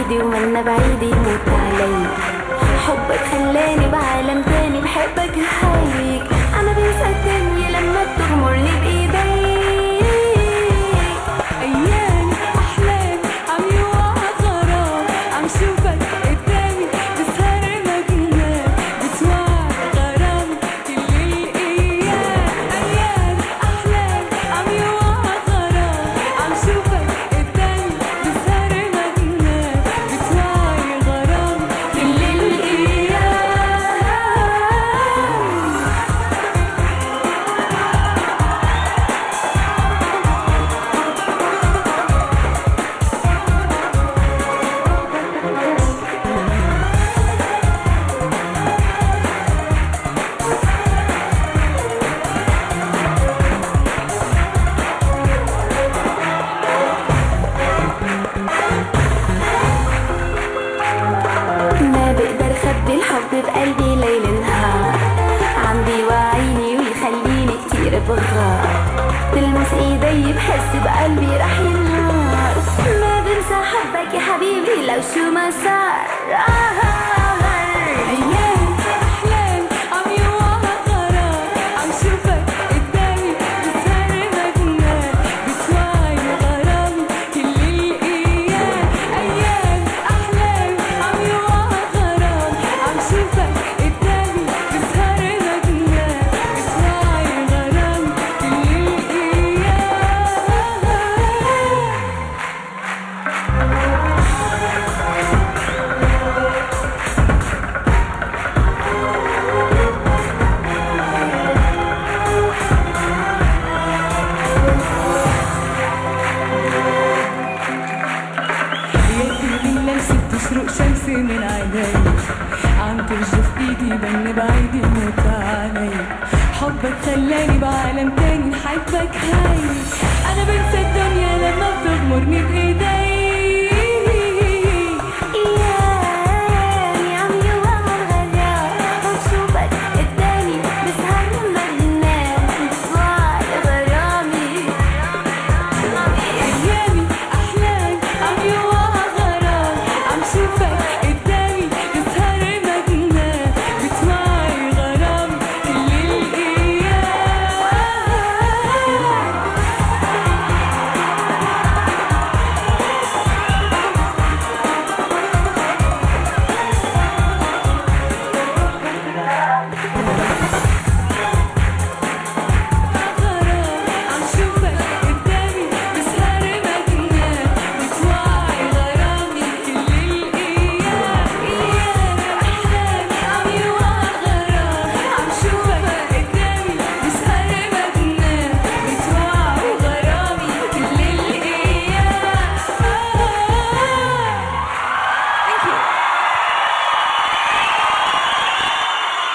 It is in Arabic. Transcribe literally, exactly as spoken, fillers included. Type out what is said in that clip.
ايدي ومنا بعيد يموت علي. حبك خلاني بعالم تاني بحبك هيك. انا بنسى الدنيا لما بتغمرني بايديك. ايام احلام عم يوقع غرام، عم شوفك قدامي بسهر مجنان، بتوعد غرام كل الايام. ايام احلام عم يوقع غرام، عم شوفك قدامي بسهر مجنان، بتوعد غرام كل الايام. ما بقدر خبي الحب بقلبي ليل نهار، عم بيوعيني ويخليني كتير بغار. تلمس ايدي بحس بقلبي رح ينهار. ما بنسى حبك يا حبيبي لو شو ما صار. ايام احلام عم يوقع غرام، عم شوفك قدامي بسهر مجنان، بتوعد غرام كل الايام. ايام احلام عم يوقع غرام، عم شوفك قدامي بسهر مجنان، بتوعد غرام كل الايام. يدي لمسة تشرق شمس من عيني، عم ترجف ايدي بني بعيد يموت علي. حبك خلاني بعالم تاني نحبك هاي. انا بنسى الدنيا لما بتغمرني بايدي.